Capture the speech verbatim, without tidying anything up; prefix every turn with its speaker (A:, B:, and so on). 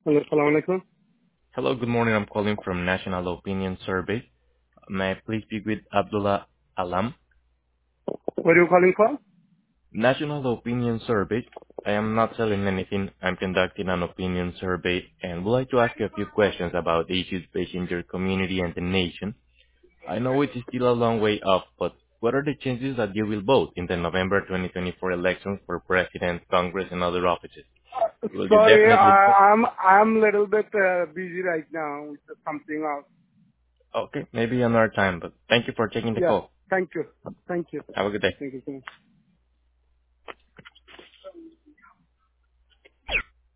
A: Hello, Assalamu alaikum.
B: Hello, good morning. I'm calling from National Opinion Survey. May I please speak with Abdullah Alam?
A: What are you calling for?
B: National Opinion Survey. I am not selling anything. I'm conducting an opinion survey and would like to ask you a few questions about the issues facing your community and the nation. I know it is still a long way off, but what are the chances that you will vote in the November twenty twenty-four elections for President, Congress, and other offices? Will you
A: Sorry,
B: definitely vote?
A: I, I'm I'm a little bit uh, busy right now with something else.
B: Okay, maybe another time, but thank you for taking the
A: Yeah.
B: call.
A: Thank you. Thank you.
B: Have a good day.
A: Thank you so much.